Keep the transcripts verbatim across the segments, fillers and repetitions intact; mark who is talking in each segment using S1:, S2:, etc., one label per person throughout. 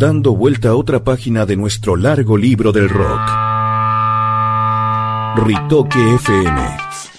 S1: dando vuelta a otra página de nuestro largo libro del rock. Ritoque F M.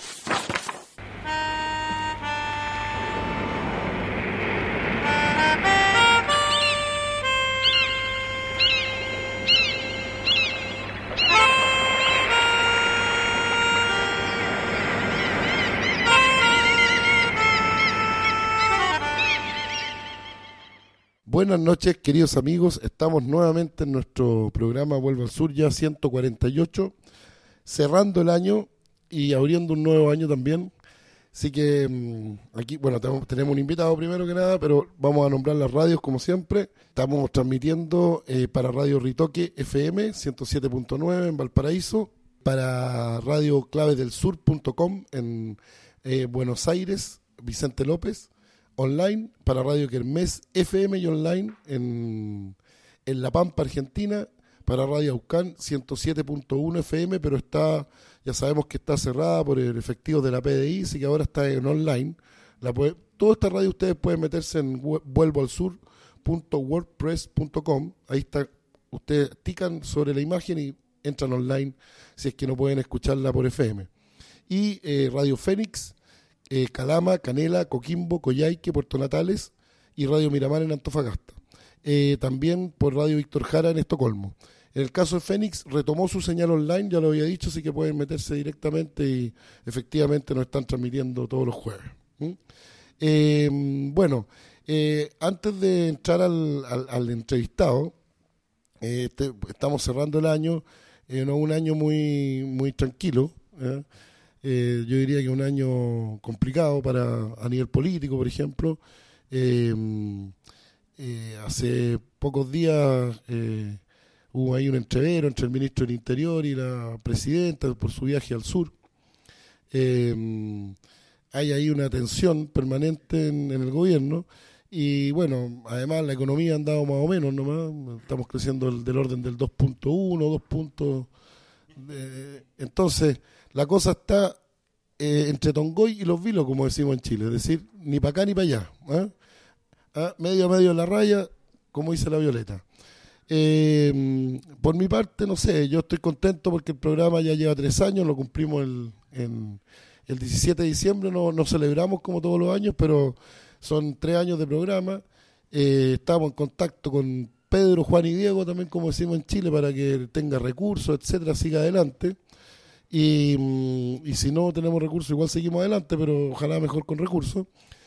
S2: Buenas noches, queridos amigos. Estamos nuevamente en nuestro programa Vuelvo al Sur, ya ciento cuarenta y ocho, cerrando el año y abriendo un nuevo año también. Así que mmm, aquí, bueno, tenemos, tenemos un invitado primero que nada, pero vamos a nombrar las radios como siempre. Estamos transmitiendo eh, para Radio Ritoque F M ciento siete punto nueve en Valparaíso, para Radio Claves del Sur punto com en eh, Buenos Aires, Vicente López. Online para Radio Kermés F M y online en, en La Pampa, Argentina, para Radio Aucán ciento siete punto uno F M, pero está, ya sabemos que está cerrada por el efectivo de la P D I, así que ahora está en online. La puede, toda esta radio ustedes pueden meterse en vuelvo al sur punto wordpress punto com, ahí está, ustedes tican sobre la imagen y entran online si es que no pueden escucharla por F M. Y eh, Radio Fénix, Eh, Calama, Canela, Coquimbo, Coyhaique, Puerto Natales y Radio Miramar en Antofagasta. Eh, también por Radio Víctor Jara en Estocolmo. En el caso de Fénix retomó su señal online, ya lo había dicho, así que pueden meterse directamente y efectivamente nos están transmitiendo todos los jueves. ¿Mm? Eh, bueno, eh, antes de entrar al, al, al entrevistado, eh, este, estamos cerrando el año, eh, no, un año muy, muy tranquilo, ¿eh? Eh, yo diría que un año complicado para a nivel político, por ejemplo. Eh, eh, hace pocos días eh, hubo ahí un entrevero entre el ministro del Interior y la presidenta por su viaje al sur. Eh, hay ahí una tensión permanente en, en el gobierno y bueno, además la economía ha andado más o menos nomás, estamos creciendo el, del orden del dos punto uno, dos puntos. Eh, entonces la cosa está eh, entre Tongoy y los vilos, como decimos en Chile, es decir, ni para acá ni para allá, ¿eh? ¿Ah? Medio a medio en la raya, como dice la Violeta. Eh, por mi parte, no sé, yo estoy contento porque el programa ya lleva tres años, lo cumplimos el, en, el diecisiete de diciembre, no, no celebramos como todos los años, pero son tres años de programa. Eh, estamos en contacto con Pedro, Juan y Diego, también como decimos en Chile, para que tenga recursos, etcétera, siga adelante. Y, y si no tenemos recursos, igual seguimos adelante, pero ojalá mejor con recursos.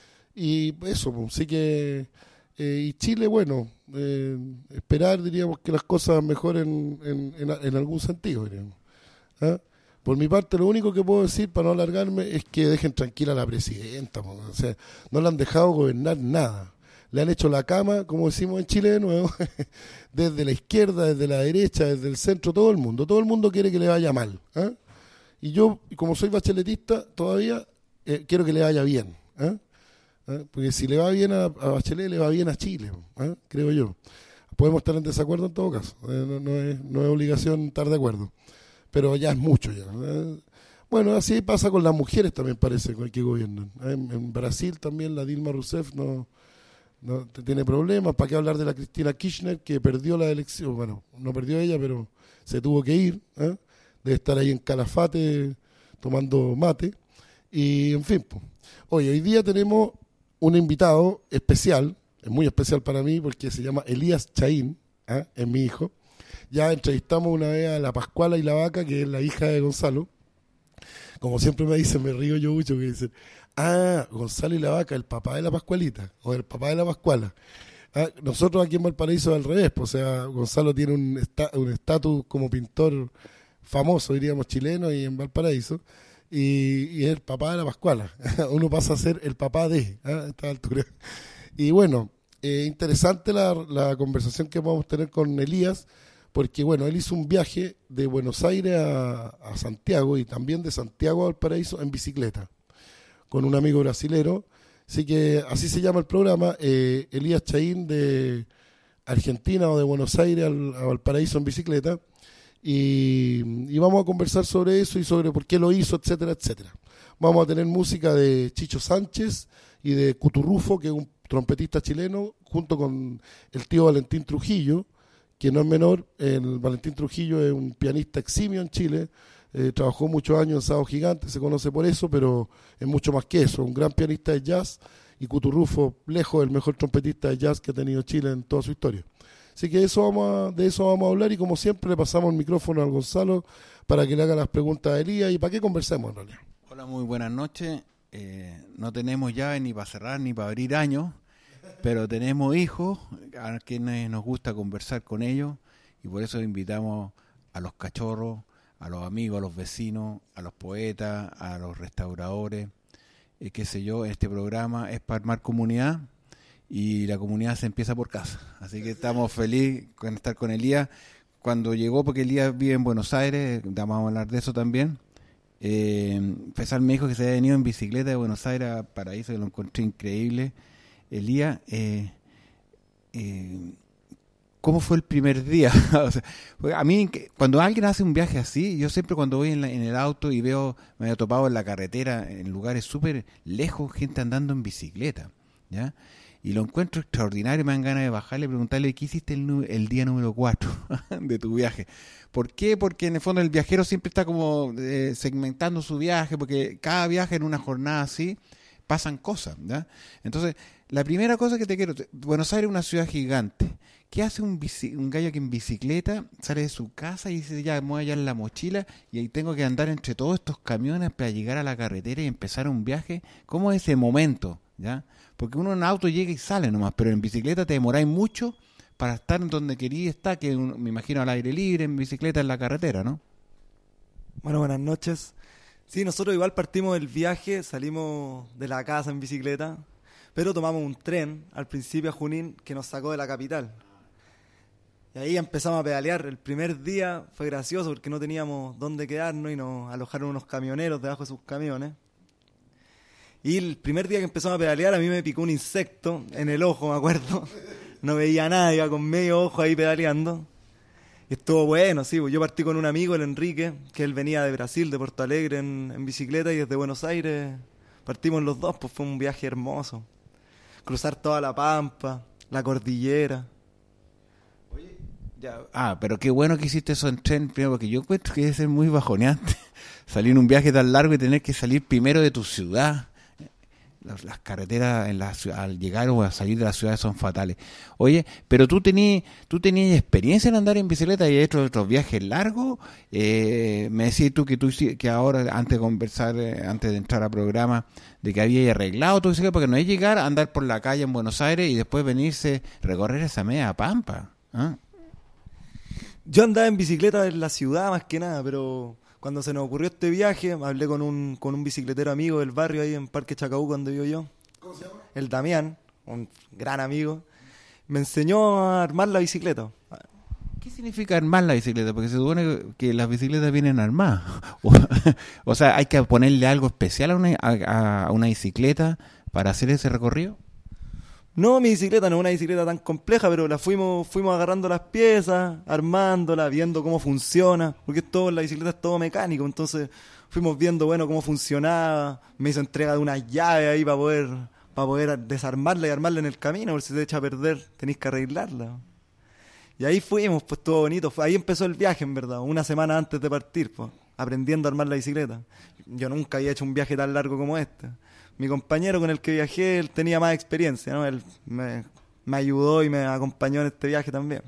S2: Y eso, pues, sí que... Eh, y Chile, bueno, eh, esperar, diríamos, que las cosas mejoren en, en, en algún sentido, diríamos. ¿Ah? Por mi parte, lo único que puedo decir, para no alargarme, es que dejen tranquila a la presidenta, pues, o sea, no la han dejado gobernar nada. Le han hecho la cama, como decimos en Chile de nuevo, desde la izquierda, desde la derecha, desde el centro, todo el mundo. Todo el mundo quiere que le vaya mal. ¿Eh? Y yo, como soy bacheletista, todavía eh, quiero que le vaya bien. ¿Eh? ¿Eh? Porque si le va bien a, a Bachelet, le va bien a Chile, ¿eh? Creo yo. Podemos estar en desacuerdo en todo caso. Eh, no, no, es, no es obligación estar de acuerdo. Pero ya es mucho ya. ¿Eh? Bueno, así pasa con las mujeres también, parece, con el que gobiernan. ¿Eh? En, en Brasil también la Dilma Rousseff no... no tiene problemas. ¿Para qué hablar de la Cristina Kirchner, que perdió la elección? Bueno, no perdió ella, pero se tuvo que ir, ¿eh? Debe estar ahí en Calafate tomando mate y en fin, pues. Oye, hoy día tenemos un invitado especial, es muy especial para mí porque se llama Elías Chaín, ¿eh? Es mi hijo. Ya entrevistamos una vez a la Pascuala y la Vaca, que es la hija de Gonzalo. Como siempre me dicen, me río yo mucho, que dicen: ah, Gonzalo y la Vaca, el papá de la Pascualita, o el papá de la Pascuala. Ah, nosotros aquí en Valparaíso es al revés, pues, o sea, Gonzalo tiene un esta, un estatus como pintor famoso, diríamos, chileno, y en Valparaíso, y, y es el papá de la Pascuala. Uno pasa a ser el papá de, ¿eh? A esta altura. Y bueno, eh, interesante la, la conversación que vamos a tener con Elías, porque bueno, él hizo un viaje de Buenos Aires a, a Santiago, y también de Santiago a Valparaíso en bicicleta, con un amigo brasilero. Así que así se llama el programa, eh, Elías Chaín, de Argentina o de Buenos Aires al, a Valparaíso en bicicleta, y, y vamos a conversar sobre eso y sobre por qué lo hizo, etcétera, etcétera. Vamos a tener música de Chicho Sánchez y de Cuturrufo, que es un trompetista chileno, junto con el tío Valentín Trujillo, que no es menor. El Valentín Trujillo es un pianista eximio en Chile, eh, trabajó muchos años en Sábado Gigante, se conoce por eso, pero es mucho más que eso, un gran pianista de jazz, y Cuturrufo, lejos el mejor trompetista de jazz que ha tenido Chile en toda su historia. Así que eso vamos a, de eso vamos a hablar, y como siempre le pasamos el micrófono al Gonzalo para que le haga las preguntas a Elías y para que conversemos en realidad.
S3: Hola, muy buenas noches. Eh, no tenemos llave ni para cerrar ni para abrir años, pero tenemos hijos a quienes nos gusta conversar con ellos, y por eso invitamos a los cachorros, a los amigos, a los vecinos, a los poetas, a los restauradores, eh, qué sé yo. Este programa es para armar comunidad, y la comunidad se empieza por casa. Así que estamos felices con estar con Elías. Cuando llegó, porque Elías vive en Buenos Aires, vamos a hablar de eso también. Eh, Pesar me dijo que se había venido en bicicleta de Buenos Aires a Paraíso, que lo encontré increíble. Elías, eh, eh, ¿cómo fue el primer día? O sea, a mí, cuando alguien hace un viaje así, yo siempre cuando voy en, la, en el auto y veo, me había topado en la carretera, en lugares súper lejos, gente andando en bicicleta, ¿ya? Y lo encuentro extraordinario, me dan ganas de bajarle y preguntarle qué hiciste el, el día número cuatro de tu viaje. ¿Por qué? Porque en el fondo el viajero siempre está como eh, segmentando su viaje, porque cada viaje en una jornada así pasan cosas, ¿ya? Entonces, la primera cosa que te quiero, Buenos Aires es una ciudad gigante. ¿Qué hace un, bici, un gallo que en bicicleta sale de su casa y dice, ya me voy allá en la mochila y ahí tengo que andar entre todos estos camiones para llegar a la carretera y empezar un viaje? ¿Cómo es ese momento? ¿Ya? Porque uno en auto llega y sale nomás, pero en bicicleta te demoráis mucho para estar en donde querías estar, que uno, me imagino al aire libre, en bicicleta en la carretera, ¿no?
S4: Bueno, buenas noches. Sí, nosotros igual partimos del viaje, salimos de la casa en bicicleta, pero tomamos un tren al principio a Junín que nos sacó de la capital. Y ahí empezamos a pedalear. El primer día fue gracioso porque no teníamos dónde quedarnos y nos alojaron unos camioneros debajo de sus camiones. Y el primer día que empezamos a pedalear a mí me picó un insecto en el ojo, me acuerdo. No veía nada, iba con medio ojo ahí pedaleando. Y estuvo bueno, sí, pues yo partí con un amigo, el Enrique, que él venía de Brasil, de Porto Alegre en, en bicicleta, y desde Buenos Aires partimos los dos, pues fue un viaje hermoso. Cruzar toda la Pampa, la cordillera.
S3: Oye, ya, ah, pero qué bueno que hiciste eso en tren, primero, porque yo encuentro que debe ser muy bajoneante salir en un viaje tan largo y tener que salir primero de tu ciudad. Las, las carreteras en la, al llegar o a salir de las ciudades son fatales. Oye, pero tú tenías tú tenías experiencia en andar en bicicleta y hecho otros viajes largos. Eh, me decís tú que tú que ahora, antes de conversar, eh, antes de entrar al programa, de que había arreglado tu bicicleta, porque no es llegar a andar por la calle en Buenos Aires y después venirse, recorrer esa media pampa. ¿Ah?
S4: Yo andaba en bicicleta en la ciudad más que nada, pero cuando se nos ocurrió este viaje, hablé con un con un bicicletero amigo del barrio ahí en Parque Chacabuco, donde vivo yo.
S2: ¿Cómo se llama?
S4: El Damián, un gran amigo. Me enseñó a armar la bicicleta.
S3: ¿Qué significa armar la bicicleta? Porque se supone que las bicicletas vienen armadas. O, o sea, ¿hay que ponerle algo especial a una, a, a una bicicleta para hacer ese recorrido?
S4: No, mi bicicleta no es una bicicleta tan compleja, pero la fuimos fuimos agarrando las piezas, armándola, viendo cómo funciona, porque es todo, la bicicleta es todo mecánico, entonces fuimos viendo, bueno, cómo funcionaba. Me hizo entrega de unas llaves ahí para poder para poder desarmarla y armarla en el camino, porque si se echa a perder tenéis que arreglarla. Y ahí fuimos, pues todo bonito. Ahí empezó el viaje, en verdad, una semana antes de partir, pues, aprendiendo a armar la bicicleta. Yo nunca había hecho un viaje tan largo como este. Mi compañero con el que viajé, él tenía más experiencia, ¿no? Él me, me ayudó y me acompañó en este viaje también.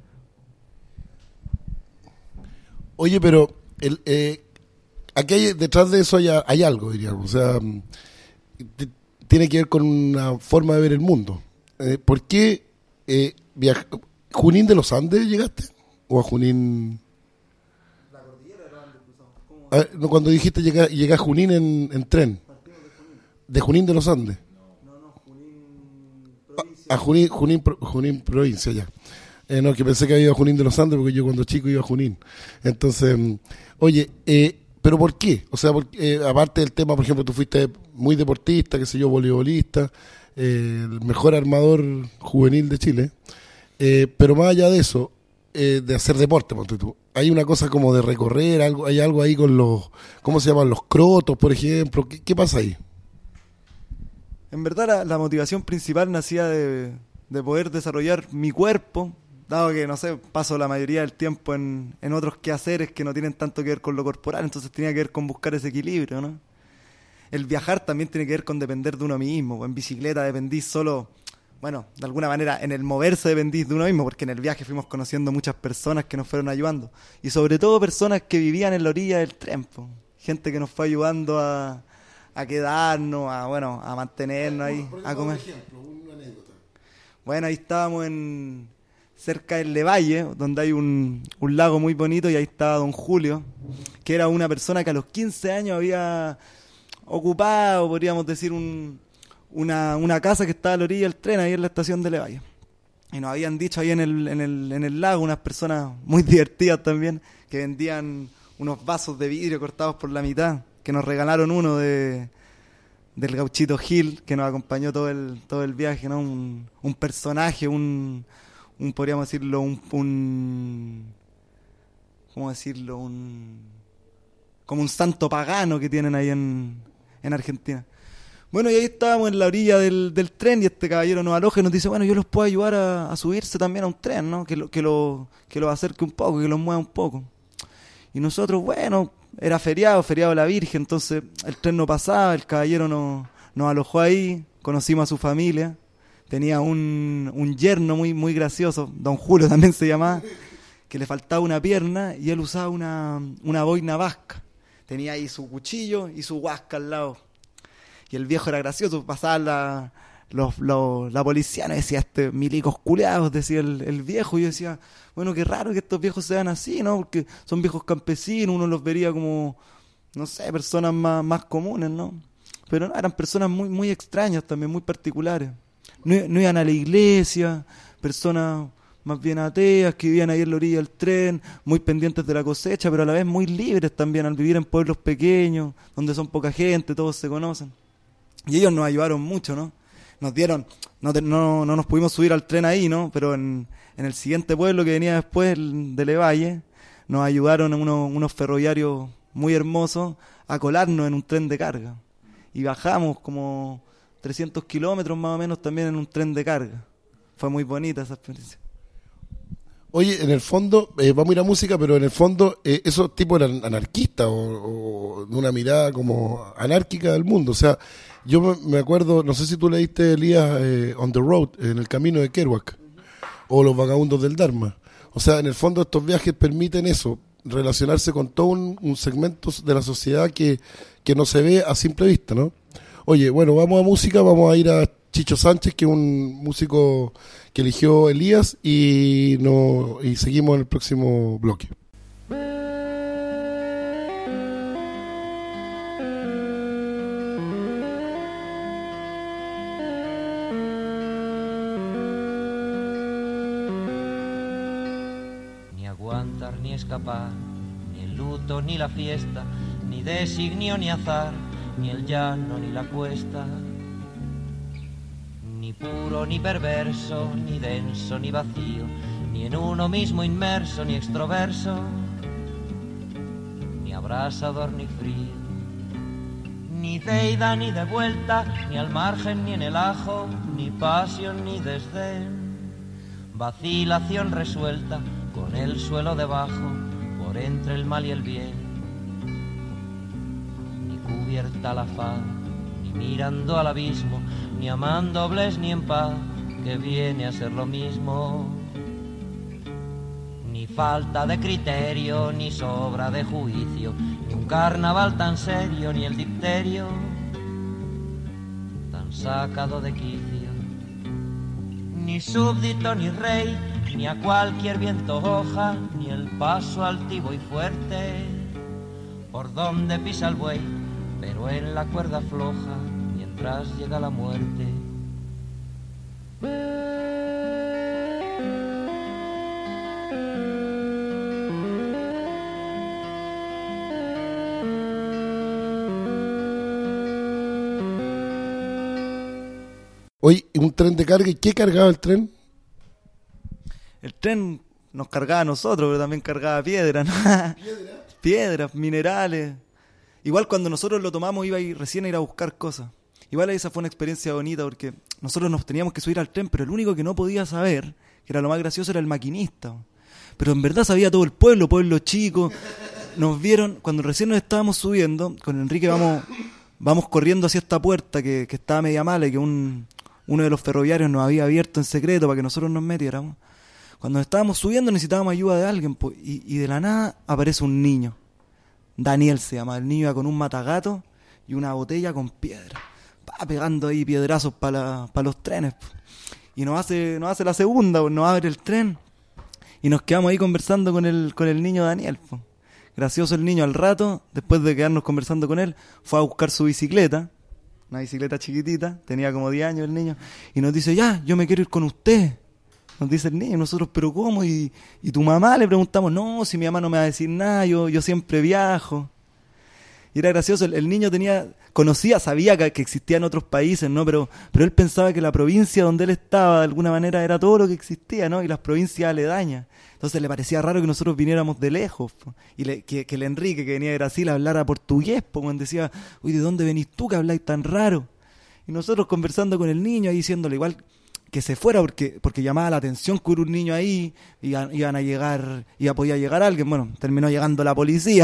S2: Oye, pero el, eh, aquí hay, detrás de eso hay, hay algo, diríamos. O sea, t- tiene que ver con una forma de ver el mundo. Eh, ¿Por qué eh, viaj- Junín de los Andes llegaste? ¿O a Junín?
S4: La cordillera era donde cruzamos. ¿Cómo?
S2: Ah, no, cuando dijiste llegar, llegar a Junín en, en tren. ¿De Junín de los Andes?
S4: No, no, Junín provincia.
S2: A, a Junín, Junín, Junín provincia, ya. Eh, no, que pensé que había ido a Junín de los Andes porque yo cuando chico iba a Junín. Entonces, oye, eh, ¿pero por qué? O sea, porque, eh, aparte del tema, por ejemplo, tú fuiste muy deportista, qué sé yo, voleibolista, eh, el mejor armador juvenil de Chile. Eh, pero más allá de eso, eh, de hacer deporte, ponte tú, hay una cosa como de recorrer, algo, hay algo ahí con los, ¿cómo se llaman? Los crotos, por ejemplo. ¿Qué, qué pasa ahí?
S4: En verdad la, la motivación principal nacía de, de poder desarrollar mi cuerpo, dado que, no sé, paso la mayoría del tiempo en, en otros quehaceres que no tienen tanto que ver con lo corporal, entonces tenía que ver con buscar ese equilibrio, ¿no? El viajar también tiene que ver con depender de uno mismo. En bicicleta dependís solo, bueno, de alguna manera en el moverse dependís de uno mismo, porque en el viaje fuimos conociendo muchas personas que nos fueron ayudando. Y sobre todo personas que vivían en la orilla del tren, po. Gente que nos fue ayudando a, a quedarnos, a, bueno, a mantenernos ahí, a comer.
S2: Un ejemplo, una anécdota.
S4: Bueno, ahí estábamos en cerca del Levalle, donde hay un, un lago muy bonito, y ahí estaba don Julio, que era una persona que a los quince años había ocupado, podríamos decir, un, una, una casa que estaba a la orilla del tren, ahí en la estación de Levalle. Y nos habían dicho ahí en el, en el, en el lago unas personas muy divertidas también, que vendían unos vasos de vidrio cortados por la mitad, que nos regalaron uno de del Gauchito Gil, que nos acompañó todo el todo el viaje, ¿no? Un, un personaje, un, un podríamos decirlo, un, un ¿cómo decirlo? Un como un santo pagano que tienen ahí en, en Argentina. Bueno, y ahí estábamos en la orilla del, del tren, y este caballero nos aloja y nos dice, bueno, yo los puedo ayudar a, a subirse también a un tren, ¿no? Que lo, que lo, que los acerque un poco, que los mueva un poco. Y nosotros, bueno, era feriado, feriado de la Virgen, entonces el tren no pasaba, el caballero nos, nos alojó ahí, conocimos a su familia, tenía un, un yerno muy, muy gracioso, don Julio también se llamaba, que le faltaba una pierna y él usaba una, una boina vasca. Tenía ahí su cuchillo y su huasca al lado. Y el viejo era gracioso, pasaba la, los, los, la policía, no decía, este milicos culeados, decía el, el viejo. Y yo decía, bueno, qué raro que estos viejos sean así, ¿no? Porque son viejos campesinos, uno los vería como, no sé, personas más, más comunes, ¿no? Pero no, eran personas muy, muy extrañas también, muy particulares. No, no iban a la iglesia, personas más bien ateas, que vivían ahí en la orilla del tren, muy pendientes de la cosecha, pero a la vez muy libres también al vivir en pueblos pequeños, donde son poca gente, todos se conocen. Y ellos nos ayudaron mucho, ¿no? Nos dieron, no, no, no nos pudimos subir al tren ahí, ¿no? Pero en, en el siguiente pueblo que venía después, de Levalle, nos ayudaron unos, unos ferroviarios muy hermosos a colarnos en un tren de carga. Y bajamos como trescientos kilómetros más o menos también en un tren de carga. Fue muy bonita esa experiencia.
S2: Oye, en el fondo, eh, vamos a ir a música, pero en el fondo, eh, esos tipos eran anarquistas o, o de una mirada como anárquica del mundo. O sea, yo me, me acuerdo, no sé si tú leíste, Elías, eh, On the Road, en el camino de Kerouac, o Los vagabundos del Dharma. O sea, en el fondo estos viajes permiten eso, relacionarse con todo un, un segmento de la sociedad que, que no se ve a simple vista, ¿no? Oye, bueno, vamos a música, vamos a ir a Chicho Sánchez, que es un músico que eligió Elías, y no y seguimos en el próximo bloque.
S5: Ni aguantar ni escapar, ni el luto ni la fiesta, ni designio ni azar, ni el llano ni la cuesta. Ni puro ni perverso, ni denso ni vacío, ni en uno mismo inmerso, ni extroverso, ni abrasador ni frío, ni de ida ni de vuelta, ni al margen ni en el ajo, ni pasión ni desdén, vacilación resuelta, con el suelo debajo, por entre el mal y el bien, ni cubierta la faz, ni mirando al abismo, ni amando bles ni en paz, que viene a ser lo mismo. Ni falta de criterio, ni sobra de juicio, ni un carnaval tan serio, ni el dicterio tan sacado de quicio. Ni súbdito ni rey, ni a cualquier viento hoja, ni el paso altivo y fuerte, por donde pisa el buey, pero en la cuerda floja, mientras llega la muerte.
S2: Oye, un tren de carga, ¿y qué cargaba el tren?
S4: El tren nos cargaba a nosotros, pero también cargaba piedra, ¿no?
S2: ¿Piedra?
S4: Piedras, minerales. Igual cuando nosotros lo tomamos iba a ir, recién a ir a buscar cosas. igual esa fue una experiencia bonita porque nosotros nos teníamos que subir al tren, pero el único que no podía saber, que era lo más gracioso, era el maquinista. Pero en verdad sabía todo el pueblo, pueblo chico. Nos vieron, cuando recién nos estábamos subiendo, con Enrique vamos, vamos corriendo hacia esta puerta que, que estaba media mala y que un, uno de los ferroviarios nos había abierto en secreto para que nosotros nos metiéramos. Cuando nos estábamos subiendo necesitábamos ayuda de alguien, pues, y, y de la nada aparece un niño. Daniel se llama, el niño iba con un matagato y una botella con piedra. Va pegando ahí piedrazos para pa los trenes. Pues. Y nos hace, nos hace la segunda, pues, nos abre el tren y nos quedamos ahí conversando con el, con el niño Daniel. Pues. Gracioso el niño, al rato, después de quedarnos conversando con él, fue a buscar su bicicleta, una bicicleta chiquitita, tenía como diez años el niño, y nos dice, ya, yo me quiero ir con usted. Nos dice el niño, nosotros, ¿pero cómo? ¿Y, y tu mamá? Le preguntamos, no, si mi mamá no me va a decir nada, yo, yo siempre viajo. Y era gracioso, el, el niño tenía, conocía, sabía que, que existía en otros países, ¿no? Pero, pero él pensaba que la provincia donde él estaba, de alguna manera, era todo lo que existía, ¿no? Y las provincias aledañas. Entonces le parecía raro que nosotros viniéramos de lejos, po. Y le, que, que el Enrique, que venía de Brasil, hablara portugués, po, cuando decía, uy, ¿de dónde venís tú que habláis tan raro? Y nosotros conversando con el niño, ahí diciéndole igual que se fuera porque porque llamaba la atención que hubiera un niño ahí, y iban a llegar, iba podía llegar alguien. Bueno, terminó llegando la policía.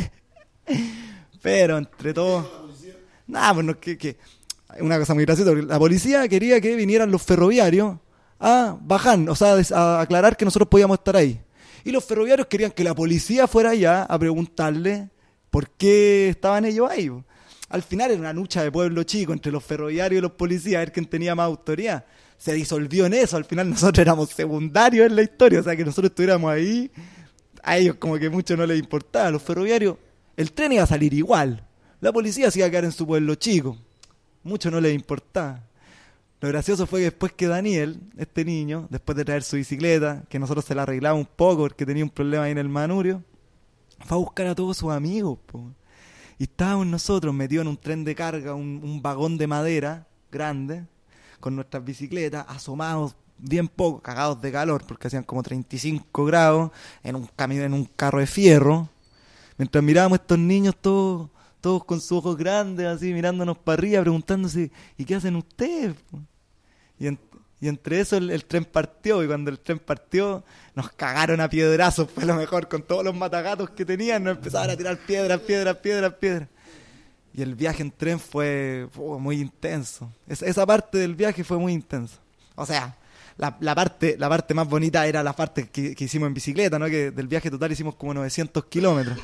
S4: Pero entre todos, nada, pues no, que, que una cosa muy graciosa, porque la policía quería que vinieran los ferroviarios a bajar, o sea, a aclarar que nosotros podíamos estar ahí. Y los ferroviarios querían que la policía fuera allá a preguntarle por qué estaban ellos ahí. Al final era una lucha de pueblo chico entre los ferroviarios y los policías, a ver quién tenía más autoridad. Se disolvió en eso, al final nosotros éramos secundarios en la historia, o sea, que nosotros estuviéramos ahí, a ellos como que mucho no les importaba. Los ferroviarios, el tren iba a salir igual, la policía se iba a quedar en su pueblo chico, mucho no les importaba. Lo gracioso fue que después que Daniel, este niño, después de traer su bicicleta, que nosotros se la arreglamos un poco porque tenía un problema ahí en el manurio, fue a buscar a todos sus amigos, po. Y estábamos nosotros metidos en un tren de carga, un, un vagón de madera grande, con nuestras bicicletas, asomados bien poco, cagados de calor, porque hacían como treinta y cinco grados, en un camión, en un carro de fierro, mientras mirábamos a estos niños todos, todos con sus ojos grandes, así, mirándonos para arriba, preguntándose, ¿y qué hacen ustedes? Y, en, y entre eso el, el tren partió, y cuando el tren partió, nos cagaron a piedrazos, fue lo mejor, con todos los matagatos que tenían, nos empezaban a tirar piedras, piedras, piedras, piedras. Y el viaje en tren fue oh, muy intenso. Es, esa parte del viaje fue muy intensa. O sea, la, la parte la parte más bonita era la parte que, que hicimos en bicicleta, ¿no? Que del viaje total hicimos como novecientos kilómetros.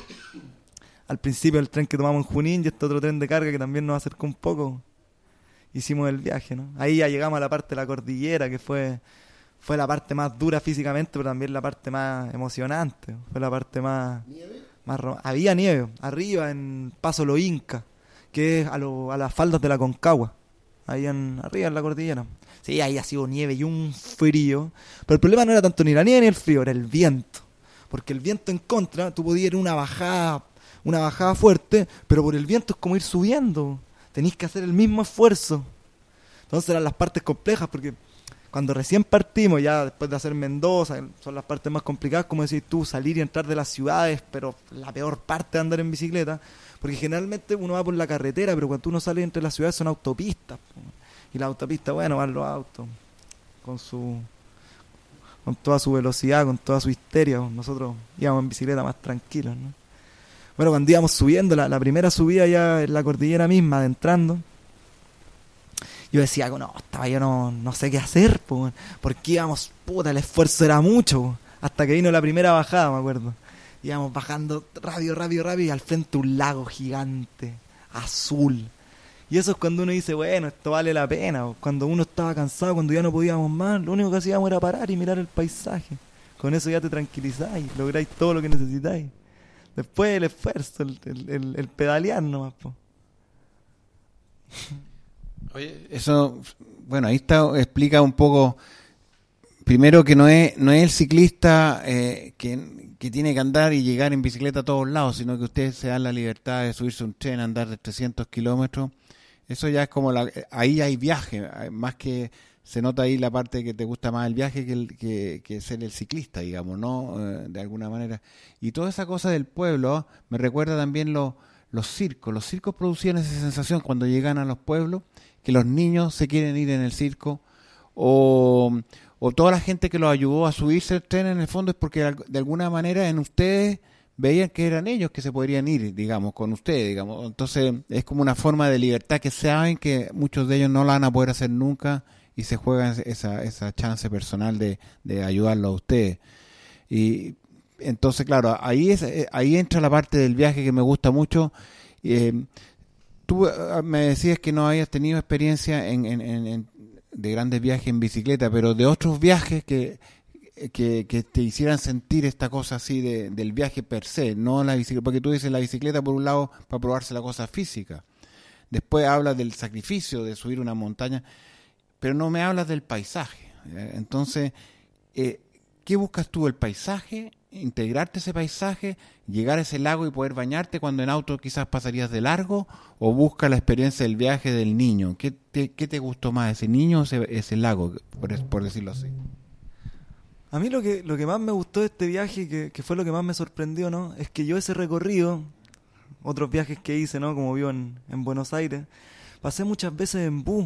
S4: Al principio el tren que tomamos en Junín y este otro tren de carga que también nos acercó un poco, hicimos el viaje, ¿no? Ahí ya llegamos a la parte de la cordillera, que fue, fue la parte más dura físicamente, pero también la parte más emocionante. Fue la parte más... ¿Nieve? Más rom- Había nieve, arriba en Paso Los Incas, que es a, lo, a las faldas de la Concagua, ahí en, arriba en la cordillera. Sí, ahí ha sido nieve y un frío, pero el problema no era tanto ni la nieve ni el frío, era el viento, porque el viento en contra, tú podías ir una bajada, una bajada fuerte, pero por el viento es como ir subiendo, tenés que hacer el mismo esfuerzo. Entonces eran las partes complejas, porque cuando recién partimos, ya después de hacer Mendoza, son las partes más complicadas, como decís tú, salir y entrar de las ciudades, pero la peor parte de andar en bicicleta, porque generalmente uno va por la carretera, pero cuando uno sale entre las ciudades son autopistas, po. Y la autopista, bueno, van los autos con su con toda su velocidad, con toda su histeria. Nosotros íbamos en bicicleta más tranquilos, ¿no? Bueno, cuando íbamos subiendo, la, la primera subida ya en la cordillera misma, adentrando, yo decía, no, estaba yo no, no sé qué hacer, po, porque íbamos, puta, el esfuerzo era mucho, po, hasta que vino la primera bajada, me acuerdo. Íbamos bajando rápido, rápido, rápido, y al frente un lago gigante, azul. Y eso es cuando uno dice, bueno, esto vale la pena. Cuando uno estaba cansado, cuando ya no podíamos más, lo único que hacíamos era parar y mirar el paisaje. Con eso ya te tranquilizáis, lográis todo lo que necesitáis. Después el esfuerzo, el, el, el, el pedalear nomás, po.
S3: Oye, eso, bueno, ahí está, explica un poco, primero que no es no es el ciclista eh, que, que tiene que andar y llegar en bicicleta a todos lados, sino que ustedes se dan la libertad de subirse a un tren, andar de trescientos kilómetros. Eso ya es como, la, ahí hay viaje, más que se nota ahí la parte que te gusta más el viaje que, el, que, que ser el ciclista, digamos, ¿no? Eh, de alguna manera. Y toda esa cosa del pueblo me recuerda también lo, los circos. Los circos producían esa sensación cuando llegan a los pueblos, que los niños se quieren ir en el circo, o, o toda la gente que los ayudó a subirse al tren, en el fondo es porque de alguna manera en ustedes veían que eran ellos que se podrían ir, digamos, con ustedes, digamos. Entonces es como una forma de libertad que saben que muchos de ellos no la van a poder hacer nunca y se juegan esa, esa chance personal de, de ayudarlos a ustedes. Y entonces, claro, ahí es, ahí entra la parte del viaje que me gusta mucho. Eh, tú me decías que no hayas tenido experiencia en, en, en, de grandes viajes en bicicleta, pero de otros viajes que... Que, que te hicieran sentir esta cosa así de, del viaje per se, no la bicicleta, porque tú dices la bicicleta por un lado para probarse la cosa física, después hablas del sacrificio de subir una montaña, pero no me hablas del paisaje. Entonces, eh, ¿qué buscas tú? ¿El paisaje? ¿Integrarte a ese paisaje? ¿Llegar a ese lago y poder bañarte cuando en auto quizás pasarías de largo? ¿O buscas la experiencia del viaje del niño? ¿Qué te, qué te gustó más, ese niño o ese, ese lago, por, por decirlo así?
S4: A mí lo que lo que más me gustó de este viaje, que, que fue lo que más me sorprendió, ¿no? Es que yo ese recorrido, otros viajes que hice, ¿no? Como vivo en, en Buenos Aires, pasé muchas veces en bus.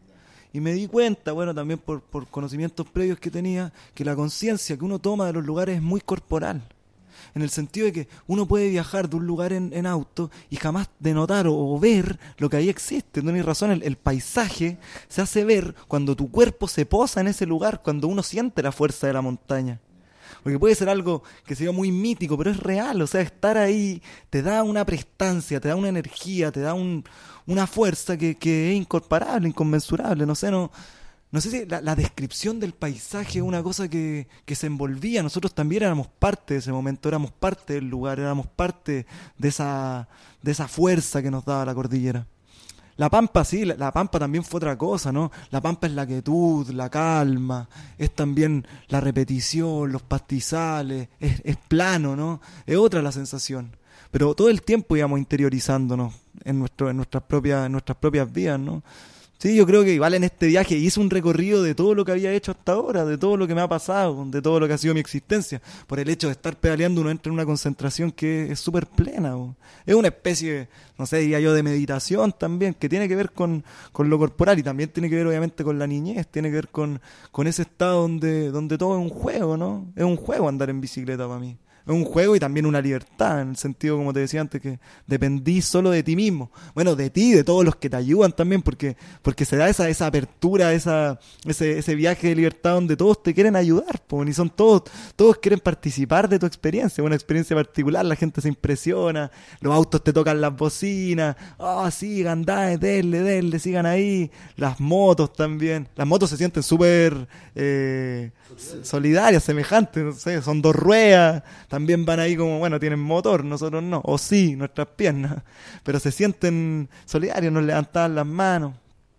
S4: Y me di cuenta, bueno, también por, por conocimientos previos que tenía, que la conciencia que uno toma de los lugares es muy corporal. En el sentido de que uno puede viajar de un lugar en, en auto y jamás denotar o, o ver lo que ahí existe. No tienes razón, el, el paisaje se hace ver cuando tu cuerpo se posa en ese lugar, cuando uno siente la fuerza de la montaña. Porque puede ser algo que sea muy mítico, pero es real. O sea, estar ahí te da una prestancia, te da una energía, te da un, una fuerza que, que es incomparable, inconmensurable. No sé, no... No sé si la, la descripción del paisaje es una cosa que, que se envolvía. Nosotros también éramos parte de ese momento, éramos parte del lugar, éramos parte de esa, de esa fuerza que nos daba la cordillera. La Pampa, sí, la, la Pampa también fue otra cosa, ¿no? La Pampa es la quietud, la calma, es también la repetición, los pastizales, es, es plano, ¿no? Es otra la sensación. Pero todo el tiempo íbamos interiorizándonos en, nuestro, en, nuestras, propias, en nuestras propias vidas, ¿no? Sí, yo creo que igual en este viaje hice un recorrido de todo lo que había hecho hasta ahora, de todo lo que me ha pasado, de todo lo que ha sido mi existencia. Por el hecho de estar pedaleando uno entra en una concentración que es súper plena. Bo. Es una especie, no sé, diría yo, de meditación también, que tiene que ver con, con lo corporal y también tiene que ver obviamente con la niñez, tiene que ver con, con ese estado donde, donde todo es un juego, ¿no? Es un juego andar en bicicleta para mí. Es un juego y también una libertad, en el sentido, como te decía antes, que dependís solo de ti mismo. Bueno, de ti, de todos los que te ayudan también, porque porque se da esa esa apertura, esa ese ese viaje de libertad donde todos te quieren ayudar, po, y son todos, todos quieren participar de tu experiencia, una experiencia particular, la gente se impresiona, los autos te tocan las bocinas, oh, sigan, dale, denle, denle, sigan ahí, las motos también, las motos se sienten súper eh, solidarias, semejantes, no sé, son dos ruedas, también van ahí como, bueno, tienen motor, nosotros no, o sí, nuestras piernas, pero se sienten solidarios, nos levantaban las manos,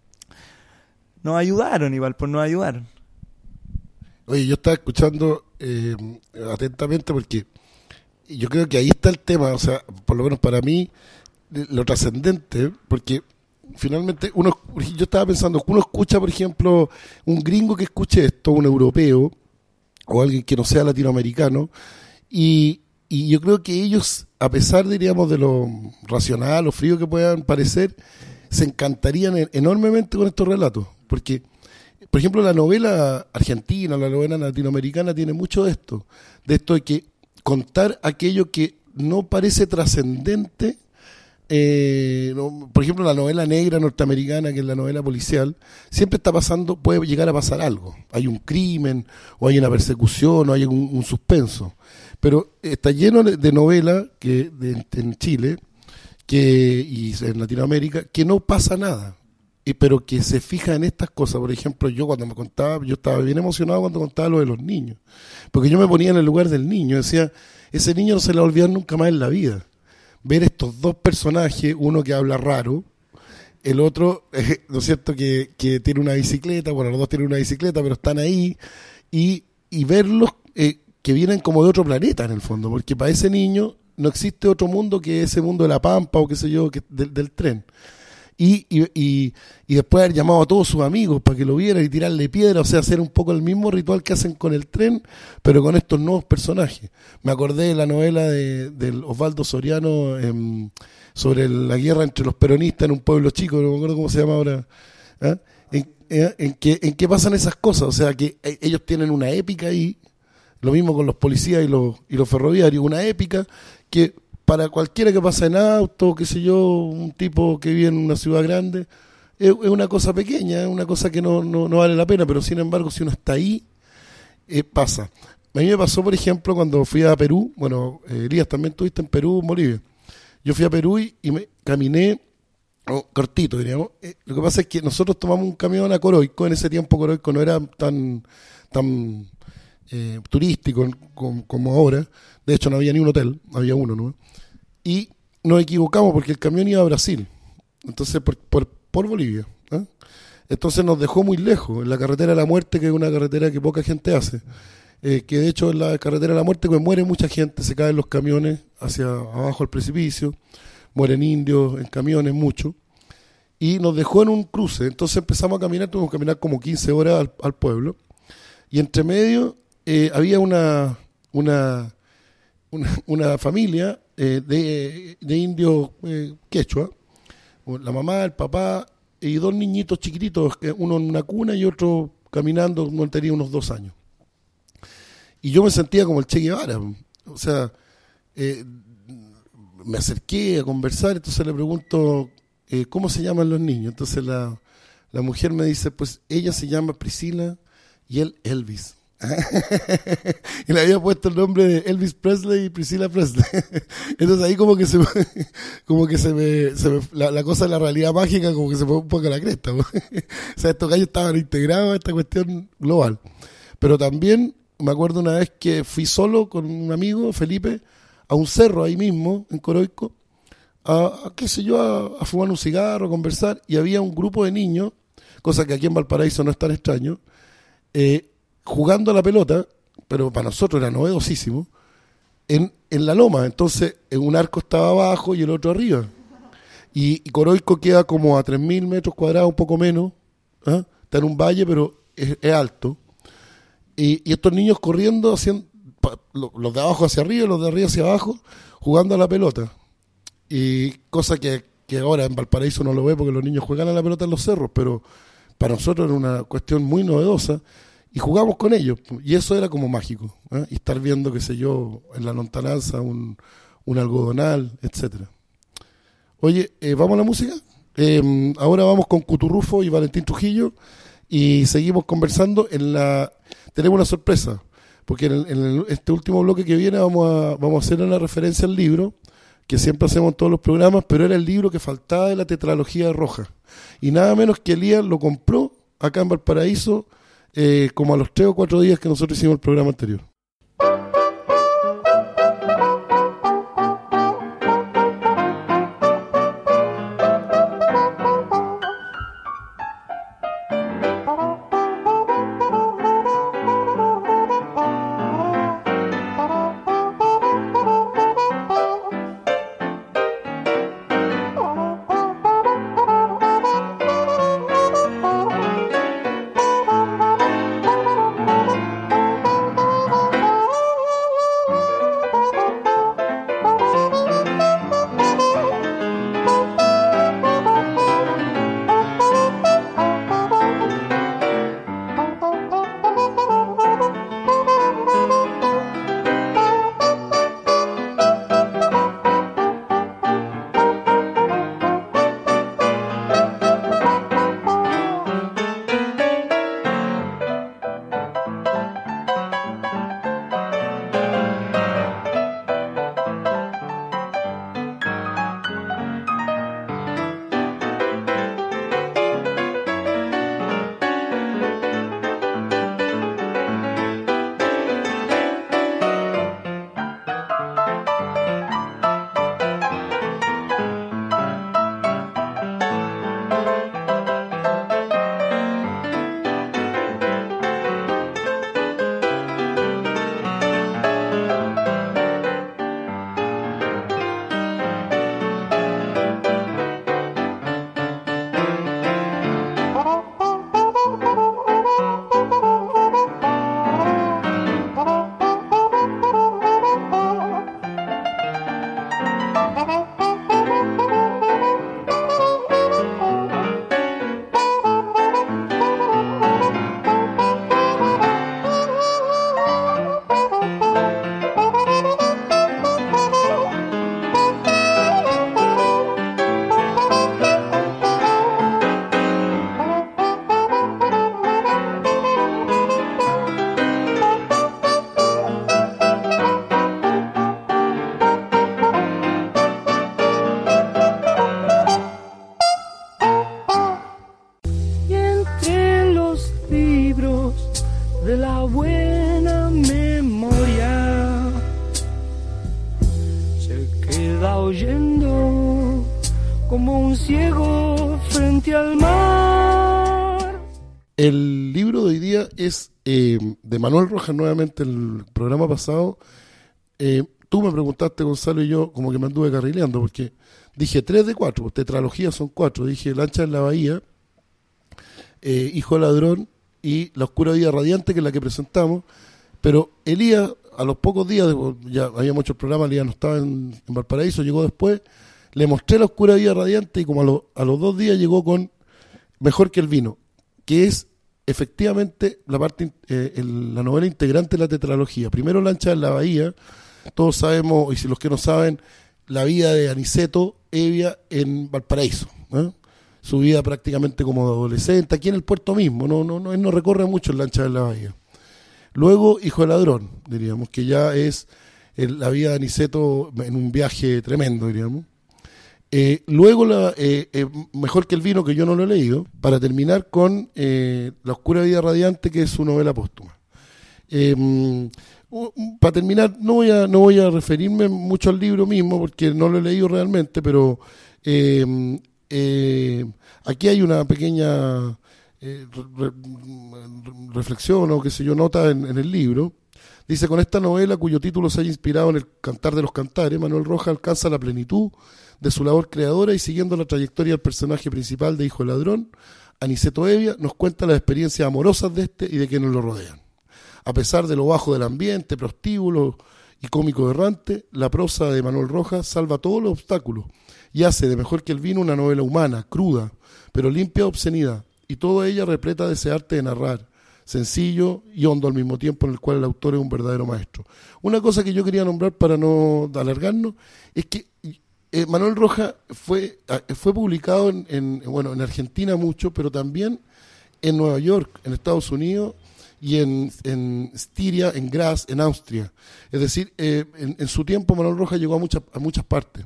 S4: nos ayudaron igual, pues nos ayudaron.
S2: Oye, yo estaba escuchando eh, atentamente porque yo creo que ahí está el tema, o sea, por lo menos para mí, lo trascendente, porque finalmente uno, yo estaba pensando, uno escucha, por ejemplo, un gringo que escuche esto, un europeo, o alguien que no sea latinoamericano, y, y yo creo que ellos, a pesar, diríamos, de lo racional o frío que puedan parecer, se encantarían enormemente con estos relatos, porque, por ejemplo, la novela argentina, la novela latinoamericana tiene mucho de esto, de esto de que contar aquello que no parece trascendente. Eh, no, por ejemplo, la novela negra norteamericana, que es la novela policial, siempre está pasando, puede llegar a pasar algo, hay un crimen, o hay una persecución, o hay un, un suspenso, pero está lleno de, de novelas que de, en Chile que y en Latinoamérica que no pasa nada, y, pero que se fija en estas cosas. Por ejemplo, yo cuando me contaba, yo estaba bien emocionado cuando contaba lo de los niños, porque yo me ponía en el lugar del niño, decía, ese niño no se le va a olvidar nunca más en la vida. Ver estos dos personajes, uno que habla raro, el otro, eh, ¿no es cierto?, que, que tiene una bicicleta, bueno, los dos tienen una bicicleta, pero están ahí, y, y verlos eh, que vienen como de otro planeta en el fondo, porque para ese niño no existe otro mundo que ese mundo de la Pampa o qué sé yo, que, del, del tren. y, y, y, y después haber llamado a todos sus amigos para que lo vieran y tirarle piedra, o sea, hacer un poco el mismo ritual que hacen con el tren, pero con estos nuevos personajes. Me acordé de la novela de, de Osvaldo Soriano eh, sobre la guerra entre los peronistas en un pueblo chico, no me acuerdo cómo se llama ahora, ¿eh? en, eh, en, que, en que pasan esas cosas, o sea, que eh, ellos tienen una épica ahí, lo mismo con los policías y los, y los ferroviarios, una épica que para cualquiera que pasa en auto, qué sé yo, un tipo que vive en una ciudad grande, es, es una cosa pequeña, es una cosa que no, no, no vale la pena, pero sin embargo, si uno está ahí, eh, pasa. A mí me pasó, por ejemplo, cuando fui a Perú, bueno, eh, Elías, también estuviste en Perú, en Bolivia. Yo fui a Perú y, y me caminé, oh, cortito, diríamos. Eh, lo que pasa es que nosotros tomamos un camión a Coroico, en ese tiempo Coroico no era tan, tan eh, turístico como, como ahora. De hecho, no había ni un hotel, había uno, ¿no? Y nos equivocamos porque el camión iba a Brasil, entonces por, por, por Bolivia, ¿eh? Entonces nos dejó muy lejos, en la carretera de la muerte, que es una carretera que poca gente hace, eh, que de hecho en la carretera de la muerte pues muere mucha gente, se caen los camiones hacia abajo al precipicio, mueren indios en camiones, mucho, y nos dejó en un cruce. Entonces empezamos a caminar, tuvimos que caminar como quince horas al, al pueblo, y entre medio eh, había una una una, una familia eh, de, de indios eh, quechua, la mamá, el papá y dos niñitos chiquititos, uno en una cuna y otro caminando, no tenía unos dos años. Y yo me sentía como el Che Guevara, o sea, eh, me acerqué a conversar, entonces le pregunto, eh, ¿cómo se llaman los niños? Entonces la, la mujer me dice, pues ella se llama Priscila y él Elvis. Y le había puesto el nombre de Elvis Presley y Priscilla Presley. Entonces ahí como que se como que se me, se me la, la cosa de la realidad mágica como que se fue un poco a la cresta. O sea, estos gallos estaban integrados a esta cuestión global. Pero también me acuerdo una vez que fui solo con un amigo, Felipe, a un cerro ahí mismo, en Coroico, a, a qué sé yo, a, a fumar un cigarro, a conversar, y había un grupo de niños, cosa que aquí en Valparaíso no es tan extraño, eh, jugando a la pelota, pero para nosotros era novedosísimo, en, en la loma. Entonces, en un arco estaba abajo y el otro arriba. Y, y Coroico queda como a tres mil metros cuadrados, un poco menos. ¿eh? Está en un valle, pero es, es alto. Y, y estos niños corriendo, haciendo, los de abajo hacia arriba y los de arriba hacia abajo, jugando a la pelota. Y cosa que, que ahora en Valparaíso no lo ve porque los niños juegan a la pelota en los cerros, pero para nosotros era una cuestión muy novedosa. Y jugamos con ellos, y eso era como mágico, ¿eh? Y estar viendo, qué sé yo, en la lontananza, un, un algodonal, etcétera. Oye, eh, ¿vamos a la música? Eh, ahora vamos con Cuturrufo y Valentín Trujillo, y seguimos conversando. En la Tenemos una sorpresa, porque en, el, en el, este último bloque que viene vamos a, vamos a hacer una referencia al libro, que siempre hacemos en todos los programas, pero era el libro que faltaba de la tetralogía roja. Y nada menos que Elías lo compró acá en Valparaíso, Eh, como a los tres o cuatro días que nosotros hicimos el programa anterior.
S6: frente al mar.
S2: El libro de hoy día es eh, de Manuel Rojas, nuevamente el programa pasado. Eh, tú me preguntaste, Gonzalo, y yo como que me anduve carrileando, porque dije tres de cuatro, pues, tetralogías son cuatro. Dije Lancha en la Bahía, eh, Hijo de Ladrón y La Oscura Vida Radiante, que es la que presentamos. Pero Elías, a los pocos días, ya habíamos hecho el programa, Elías no estaba en, en Valparaíso, llegó después, le mostré La Oscura Vida Radiante y como a, lo, a los dos días llegó con Mejor que el Vino, que es efectivamente la parte eh, el, la novela integrante de la tetralogía. Primero Lancha en la Bahía, todos sabemos, y si los que no saben, la vida de Aniceto Evia en Valparaíso, ¿eh? Su vida prácticamente como adolescente, aquí en el puerto mismo, no, no, no, él no recorre mucho en Lancha en la Bahía. Luego Hijo de Ladrón, diríamos, que ya es el, la vida de Aniceto en un viaje tremendo, diríamos. Eh, luego la, eh, eh, Mejor que el Vino, que yo no lo he leído, para terminar con eh, La Oscura Vida Radiante, que es su novela póstuma. Eh, uh, para terminar, no voy a no voy a referirme mucho al libro mismo, porque no lo he leído realmente, pero eh, eh, aquí hay una pequeña eh, re, re, reflexión o qué sé yo, nota en, en el libro. Dice: con esta novela, cuyo título se haya inspirado en el Cantar de los Cantares, Manuel Rojas alcanza la plenitud de su labor creadora y, siguiendo la trayectoria del personaje principal de Hijo del Ladrón, Aniceto Evia, nos cuenta las experiencias amorosas de este y de quienes lo rodean. A pesar de lo bajo del ambiente, prostíbulo y cómico errante, la prosa de Manuel Rojas salva todos los obstáculos y hace de Mejor que el Vino una novela humana, cruda, pero limpia de obscenidad, y toda ella repleta de ese arte de narrar, sencillo y hondo al mismo tiempo, en el cual el autor es un verdadero maestro. Una cosa que yo quería nombrar para no alargarnos es que eh, Manuel Rojas fue, fue publicado en, en, bueno, en Argentina mucho, pero también en Nueva York, en Estados Unidos, y en, en Styria, en Graz, en Austria. Es decir, eh, en, en su tiempo Manuel Rojas llegó a muchas, a muchas partes.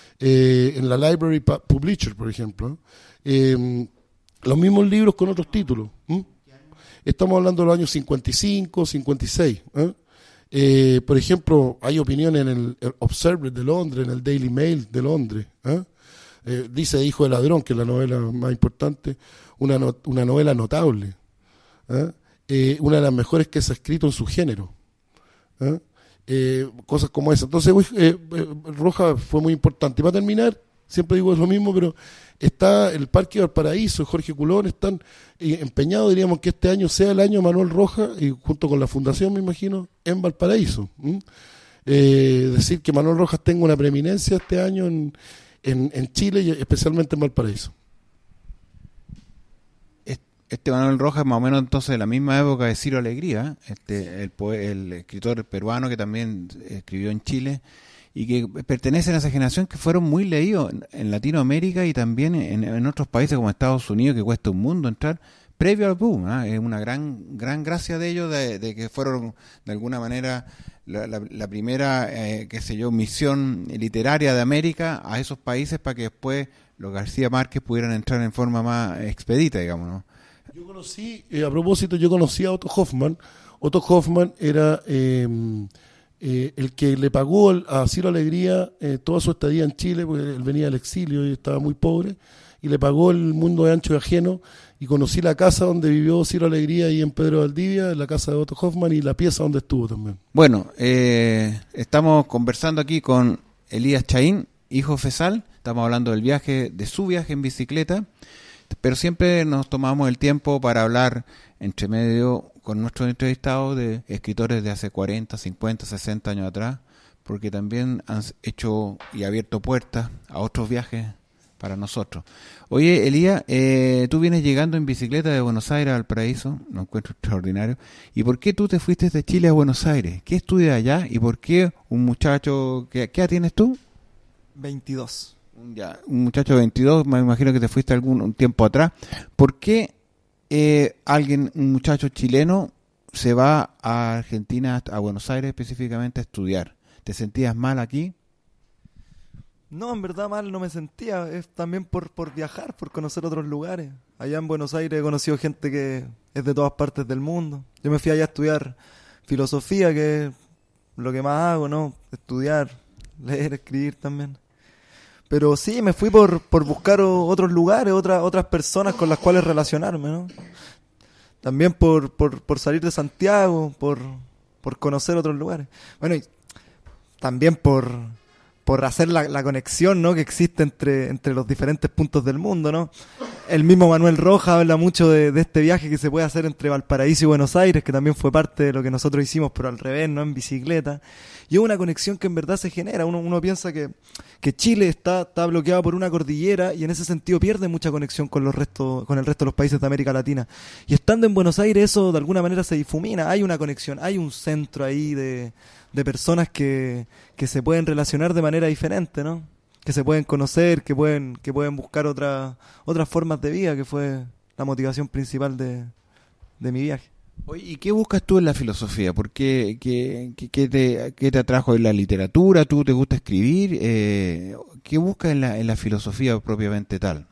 S2: Eh, en la Library Publisher, por ejemplo. Eh, los mismos libros con otros títulos. ¿Mm? Estamos hablando de los años cincuenta y cinco, cincuenta y seis. ¿eh? Eh, por ejemplo, hay opiniones en el, el Observer de Londres, en el Daily Mail de Londres. ¿eh? Eh, dice Hijo de Ladrón, que es la novela más importante, una, no, una novela notable. ¿eh? Eh, una de las mejores que se ha escrito en su género. ¿eh? Eh, cosas como esa. Entonces, eh, eh, Rojas fue muy importante. Y para terminar, siempre digo es lo mismo, pero está el Parque Valparaíso, Jorge Culón, están eh, empeñados, diríamos, que este año sea el año Manuel Rojas, y junto con la Fundación, me imagino, en Valparaíso. ¿Mm? Eh, decir que Manuel Rojas tenga una preeminencia este año en, en, en Chile y especialmente en Valparaíso.
S3: Este Manuel Rojas, más o menos entonces de la misma época de Ciro Alegría, este el, poe, el escritor peruano que también escribió en Chile y que pertenecen a esa generación que fueron muy leídos en, en Latinoamérica y también en, en otros países como Estados Unidos, que cuesta un mundo entrar previo al boom. ¿eh? Es una gran gran gracia de ellos de, de que fueron de alguna manera la, la, la primera, eh, qué sé yo, misión literaria de América a esos países para que después los García Márquez pudieran entrar en forma más expedita, digamos, ¿no?
S2: Yo conocí, eh, a propósito, yo conocí a Otto Hoffmann. Otto Hoffmann era eh, eh, el que le pagó a Ciro Alegría eh, toda su estadía en Chile, porque él venía del exilio y estaba muy pobre, y le pagó El Mundo de Ancho y Ajeno, y conocí la casa donde vivió Ciro Alegría ahí en Pedro Valdivia, la casa de Otto Hoffmann, y la pieza donde estuvo también.
S3: Bueno, eh, estamos conversando aquí con Elías Chaín, hijo Fesal. Estamos hablando del viaje, de su viaje en bicicleta, pero siempre nos tomamos el tiempo para hablar entre medio con nuestros entrevistados de escritores de hace cuarenta, cincuenta, sesenta años atrás, porque también han hecho y abierto puertas a otros viajes para nosotros. Oye, Elías, eh, tú vienes llegando en bicicleta de Buenos Aires al Paraíso, lo encuentro extraordinario. ¿Y por qué tú te fuiste de Chile a Buenos Aires? ¿Qué estudias allá? ¿Y por qué un muchacho, qué, qué edad tienes tú?
S4: veintidós.
S3: Ya, un muchacho de veintidós, me imagino que te fuiste algún un tiempo atrás. ¿Por qué eh, alguien, un muchacho chileno, se va a Argentina, a Buenos Aires específicamente a estudiar? ¿Te sentías mal aquí?
S4: No, en verdad mal no me sentía. Es también por, por viajar, por conocer otros lugares. Allá en Buenos Aires he conocido gente que es de todas partes del mundo. Yo me fui allá a estudiar filosofía, que es lo que más hago, ¿no? Estudiar, leer, escribir también. Pero sí, me fui por, por buscar o- otros lugares, otras otras personas con las cuales relacionarme, ¿no? También por, por, por salir de Santiago, por, por conocer otros lugares. Bueno, y también por, por hacer la, la conexión, ¿no?, que existe entre, entre los diferentes puntos del mundo, ¿no? El mismo Manuel Rojas habla mucho de, de este viaje que se puede hacer entre Valparaíso y Buenos Aires, que también fue parte de lo que nosotros hicimos, pero al revés, ¿no?, en bicicleta. Y es una conexión que en verdad se genera. Uno, uno piensa que, que Chile está, está bloqueado por una cordillera y en ese sentido pierde mucha conexión con los restos, con el resto de los países de América Latina. Y estando en Buenos Aires eso de alguna manera se difumina. Hay una conexión, hay un centro ahí de, de personas que, que se pueden relacionar de manera diferente, ¿no? Que se pueden conocer, que pueden, que pueden buscar otra, otras formas de vida, que fue la motivación principal de, de mi viaje.
S3: Oye, ¿y qué buscas tú en la filosofía? ¿Por qué, qué, qué, qué te, qué te atrajo en la literatura? ¿Tú te gusta escribir? Eh, ¿Qué buscas en la, en la filosofía propiamente tal?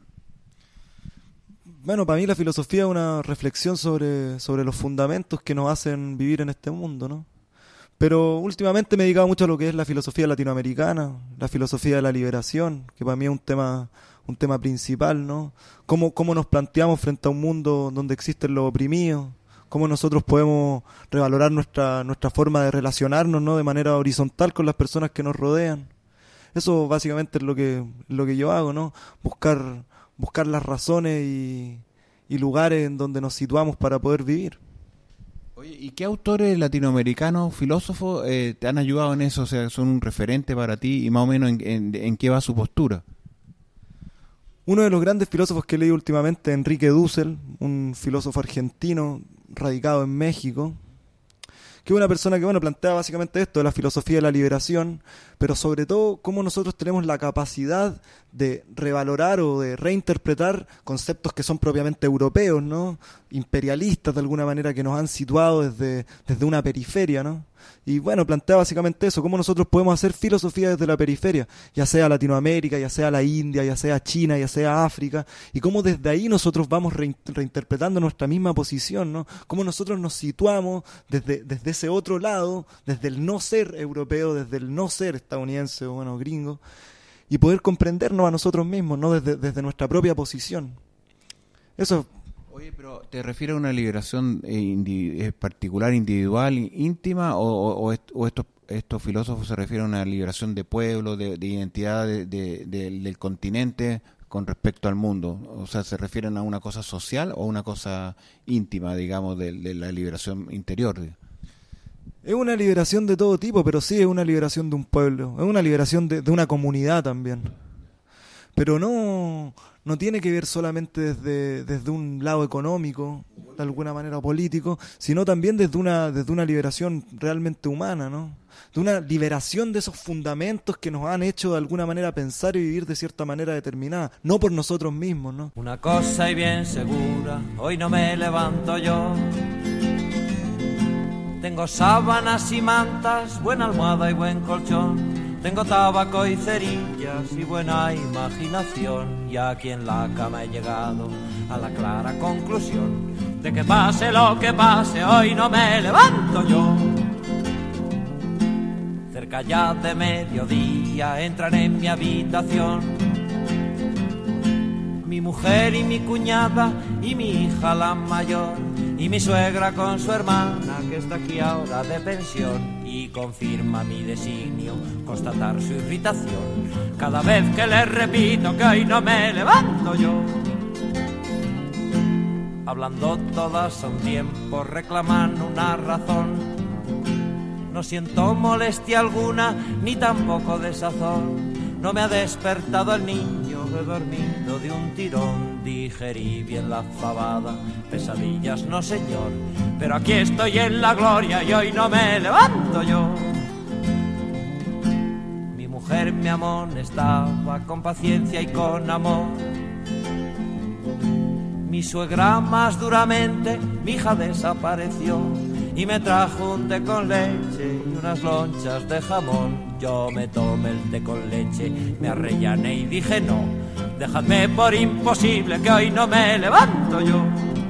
S4: Bueno, para mí la filosofía es una reflexión sobre, sobre los fundamentos que nos hacen vivir en este mundo, ¿no? Pero últimamente me he dedicado mucho a lo que es la filosofía latinoamericana, la filosofía de la liberación, que para mí es un tema, un tema principal, ¿no? Cómo, cómo nos planteamos frente a un mundo donde existen los oprimidos, cómo nosotros podemos revalorar nuestra, nuestra forma de relacionarnos, ¿no?, de manera horizontal con las personas que nos rodean. Eso básicamente es lo que, lo que yo hago, ¿no? Buscar, buscar las razones y, y lugares en donde nos situamos para poder vivir.
S3: Oye, ¿y qué autores latinoamericanos, filósofos, eh, te han ayudado en eso? O sea, ¿son un referente para ti y más o menos en, en, en qué va su postura?
S4: Uno de los grandes filósofos que he leído últimamente es Enrique Dussel, un filósofo argentino radicado en México, que es una persona que, bueno, plantea básicamente esto de la filosofía de la liberación, pero sobre todo cómo nosotros tenemos la capacidad de revalorar o de reinterpretar conceptos que son propiamente europeos, ¿no?, imperialistas de alguna manera, que nos han situado desde, desde una periferia, ¿no? Y bueno, plantea básicamente eso, cómo nosotros podemos hacer filosofía desde la periferia, ya sea Latinoamérica, ya sea la India, ya sea China, ya sea África, y cómo desde ahí nosotros vamos rein- reinterpretando nuestra misma posición, ¿no? Cómo nosotros nos situamos desde, desde ese otro lado, desde el no ser europeo, desde el no ser estadounidense o bueno, gringo, y poder comprendernos a nosotros mismos, ¿no?, desde, desde nuestra propia posición. Eso.
S3: Oye, pero ¿te refieres a una liberación eh, indi- eh, particular, individual, íntima, o, o, o, est- o estos, estos filósofos se refieren a una liberación de pueblo, de, de identidad de, de, de, del continente con respecto al mundo? O sea, ¿se refieren a una cosa social o una cosa íntima, digamos, de, de la liberación interior?
S4: Es una liberación de todo tipo, pero sí es una liberación de un pueblo, es una liberación de, de una comunidad también. Pero no, no tiene que ver solamente desde, desde un lado económico, de alguna manera político, sino también desde una, desde una liberación realmente humana, ¿no? De una liberación de esos fundamentos que nos han hecho de alguna manera pensar y vivir de cierta manera determinada, no por nosotros mismos, ¿no?
S5: Una cosa y bien segura, hoy no me levanto yo. Tengo sábanas y mantas, buena almohada y buen colchón. Tengo tabaco y cerillas y buena imaginación. Y aquí en la cama he llegado a la clara conclusión de que pase lo que pase, hoy no me levanto yo. Cerca ya de mediodía entran en mi habitación mi mujer y mi cuñada y mi hija la mayor y mi suegra con su hermana que está aquí ahora de pensión, y confirma mi designio constatar su irritación cada vez que les repito que hoy no me levanto yo. Hablando todas a un tiempo reclaman una razón, no siento molestia alguna ni tampoco desazón. No me ha despertado el niño, he dormido de un tirón, digerí bien la fabada, pesadillas no señor, pero aquí estoy en la gloria y hoy no me levanto yo. Mi mujer me amonestaba con paciencia y con amor, mi suegra más duramente, mi hija desapareció y me trajo un té con leche y unas lonchas de jamón. Yo me tomé el té con leche, me arrellané y dije no, dejadme por imposible que hoy no me levanto yo.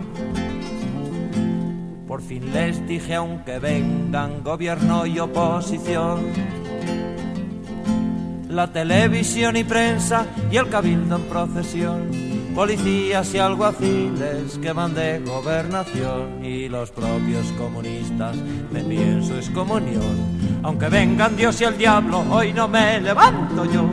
S5: Por fin les dije aunque vengan gobierno y oposición, la televisión y prensa y el cabildo en procesión, policías y alguaciles que van de gobernación, y los propios comunistas me pienso excomunión. Aunque vengan Dios y el diablo, hoy no me levanto yo.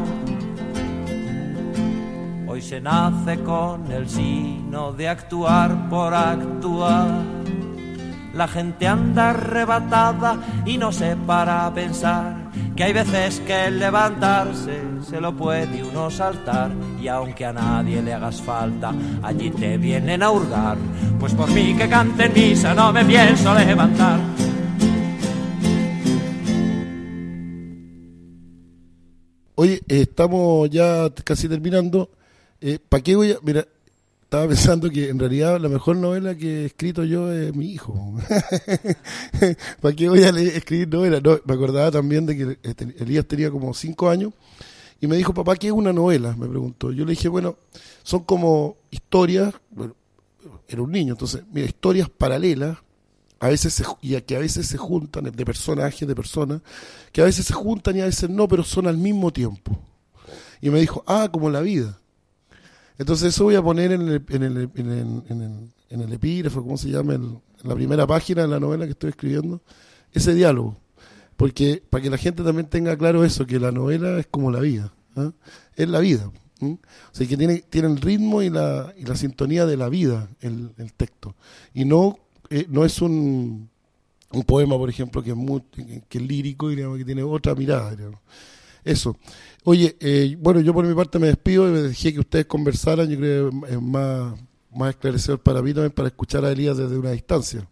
S5: Hoy se nace con el sino de actuar por actuar. La gente anda arrebatada y no se para a pensar que hay veces que el levantarse se lo puede uno saltar, y aunque a nadie le hagas falta, allí te vienen a hurgar. Pues por mí que cante en misa no me pienso levantar.
S2: Oye, eh, estamos ya casi terminando. Eh, ¿Para qué voy a...? Mira, estaba pensando que en realidad la mejor novela que he escrito yo es mi hijo. ¿Para qué voy a leer, escribir novelas? No, me acordaba también de que Elías tenía como cinco años y me dijo, papá, ¿qué es una novela? Me preguntó. Yo le dije, bueno, son como historias, bueno, era un niño, entonces, mira, historias paralelas, a veces se, y a que a veces se juntan, de personajes, de personas, que a veces se juntan y a veces no, pero son al mismo tiempo. Y me dijo, ah, como la vida. Entonces eso voy a poner en el, en el, en el, en el, en el epígrafo, ¿cómo se llama? El, en la primera página de la novela que estoy escribiendo, ese diálogo. Porque para que la gente también tenga claro eso, que la novela es como la vida. ¿eh? Es la vida. ¿eh? O sea, que tiene, tiene el ritmo y la, y la sintonía de la vida, el, el texto. Y no, eh, no es un, un poema, por ejemplo, que es, muy, que es lírico, digamos, que tiene otra mirada. Digamos. Eso. Oye, eh, bueno, yo por mi parte me despido y me dejé que ustedes conversaran. Yo creo que es más, más esclarecedor para mí también, para escuchar a Elías desde una distancia.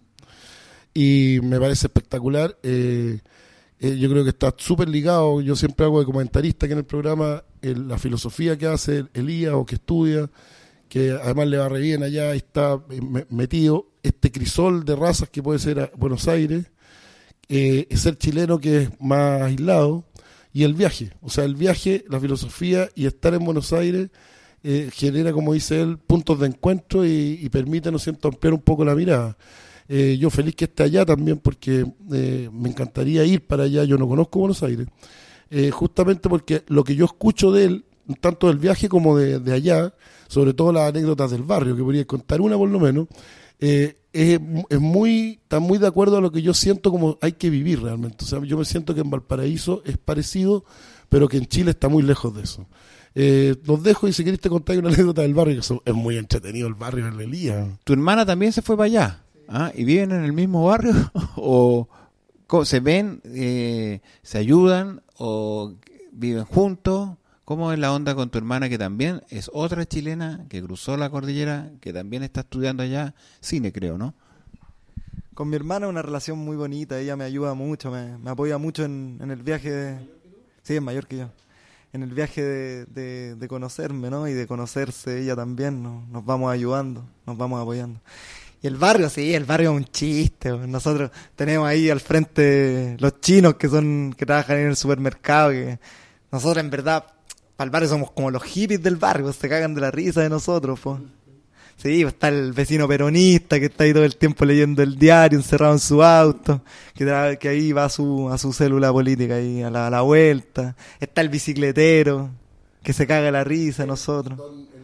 S2: Y me parece espectacular. Eh, eh, yo creo que está súper ligado. Yo siempre hago de comentarista aquí en el programa el, la filosofía que hace Elías o que estudia, que además le va re bien allá, y está metido este crisol de razas que puede ser Buenos Aires, eh, ser chileno que es más aislado. Y el viaje, o sea, el viaje, la filosofía y estar en Buenos Aires eh, genera, como dice él, puntos de encuentro y, y permite, ¿no siento?, ampliar un poco la mirada. Eh, yo feliz que esté allá también porque eh, me encantaría ir para allá. Yo no conozco Buenos Aires, eh, justamente porque lo que yo escucho de él, tanto del viaje como de, de allá, sobre todo las anécdotas del barrio, que podría contar una por lo menos, eh, es, es muy, está muy de acuerdo a lo que yo siento como hay que vivir realmente. O sea, yo me siento que en Valparaíso es parecido, pero que en Chile está muy lejos de eso. Eh, los dejo y si querés te contar una anécdota del barrio, que eso, es muy entretenido el barrio en Elías.
S3: ¿Tu hermana también se fue para allá? ¿Ah? ¿Y viven en el mismo barrio? ¿O se ven, eh, se ayudan o viven juntos? ¿Cómo es la onda con tu hermana, que también es otra chilena, que cruzó la cordillera, que también está estudiando allá cine, creo, ¿no?
S4: Con mi hermana una relación muy bonita, ella me ayuda mucho, me, me apoya mucho en, en el viaje de... Sí, es mayor que yo. En el viaje de, de, de conocerme, ¿no? Y de conocerse ella también, ¿no? Nos vamos ayudando, nos vamos apoyando. Y el barrio, sí, el barrio es un chiste. Nosotros tenemos ahí al frente los chinos que son que trabajan en el supermercado, que nosotros en verdad... Para el barrio somos como los hippies del barrio, pues, se cagan de la risa de nosotros, pues. Sí, pues, está el vecino peronista que está ahí todo el tiempo leyendo el diario, encerrado en su auto, que, tra- que ahí va a su, a su célula política, ahí a la, a la vuelta. Está el bicicletero, que se caga de la risa de nosotros.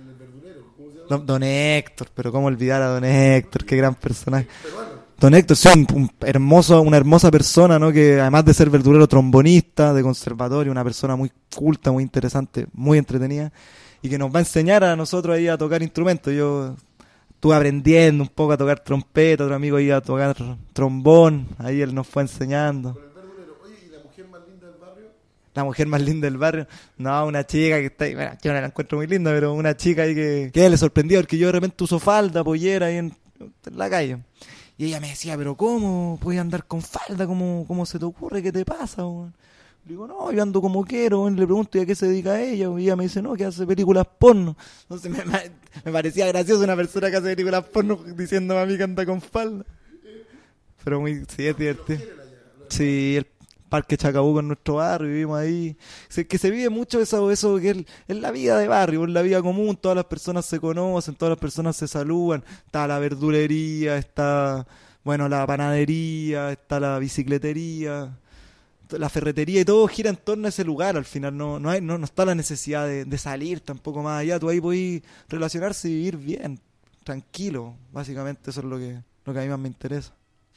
S4: Don, don Héctor, pero cómo olvidar a don Héctor, qué gran personaje. Don Héctor, sí, un, un hermoso, una hermosa persona, ¿no? Que además de ser verdurero, trombonista de conservatorio, una persona muy culta, muy interesante, muy entretenida, y que nos va a enseñar a nosotros ahí a tocar instrumentos. Yo estuve aprendiendo un poco a tocar trompeta, otro amigo iba a tocar trombón, ahí él nos fue enseñando.
S2: Oye, ¿y la mujer más linda del barrio?
S4: La mujer más linda del barrio, no, una chica que está ahí, bueno, yo no la encuentro muy linda, pero una chica ahí que, que le sorprendió porque yo de repente uso falda, pollera ahí en, en la calle. Y ella me decía, pero ¿cómo puedes andar con falda? ¿Cómo, cómo se te ocurre? ¿Qué te pasa? Man? Le digo, no, yo ando como quiero. Man. Le pregunto, ¿y a qué se dedica ella? Y ella me dice, no, que hace películas porno. Entonces me, me parecía gracioso una persona que hace películas porno diciéndome a mí que anda con falda. Pero muy, sí, es divertido. Sí, el Parque Chacabuco en nuestro barrio, vivimos ahí. Se, que se vive mucho eso, eso que es, es la vida de barrio, es la vida común, todas las personas se conocen, todas las personas se saludan, está la verdulería, está, bueno, la panadería, está la bicicletería. la ferretería y todo gira en torno a ese lugar. Al final no no hay, no, no está la necesidad de, de salir tampoco más allá. Tú ahí podés relacionarse y vivir bien, tranquilo. Básicamente eso es lo que, lo que a mí más me interesa.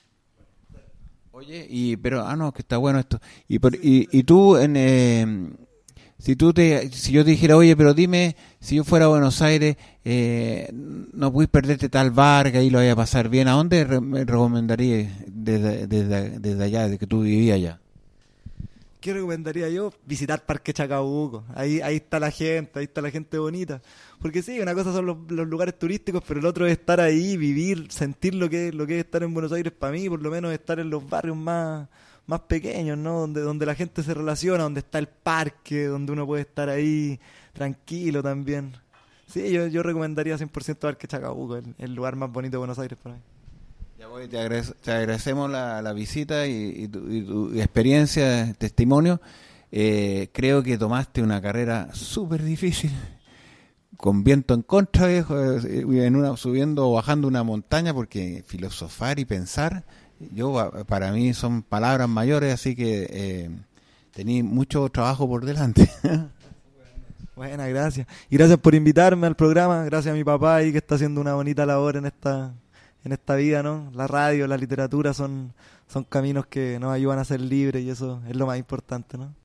S3: Oye, y pero ah no, que está bueno esto. Y por, y, y tú en eh, si tú te si yo te dijera, "Oye, pero dime, si yo fuera a Buenos Aires, eh, no puedes perderte tal bar, que ahí lo vaya a pasar bien, ¿a dónde re- me recomendarías desde, desde, desde allá, desde que tú vivías allá?"
S4: ¿Qué recomendaría yo? Visitar Parque Chacabuco. Ahí ahí está la gente, ahí está la gente bonita. Porque sí, una cosa son los, los lugares turísticos, pero el otro es estar ahí, vivir, sentir lo que, lo que es estar en Buenos Aires para mí, por lo menos estar en los barrios más, más pequeños, ¿no? Donde, donde la gente se relaciona, donde está el parque, donde uno puede estar ahí tranquilo también. Sí, yo, yo recomendaría cien por ciento Parque Chacabuco, el, el lugar más bonito de Buenos Aires para mí.
S3: Ya voy, te, agradec- te agradecemos la, la visita y, y, tu, y tu experiencia, testimonio. Eh, creo que tomaste una carrera súper difícil, con viento en contra, viejo, eh, en una, subiendo o bajando una montaña, porque filosofar y pensar, yo para mí son palabras mayores, así que eh, tení mucho trabajo por delante.
S4: Buenas, gracias. Y gracias por invitarme al programa, gracias a mi papá ahí que está haciendo una bonita labor en esta en esta vida, ¿no? La radio, la literatura son, son caminos que nos ayudan a ser libres y eso es lo más importante, ¿no?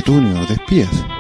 S7: Tunio, despídase.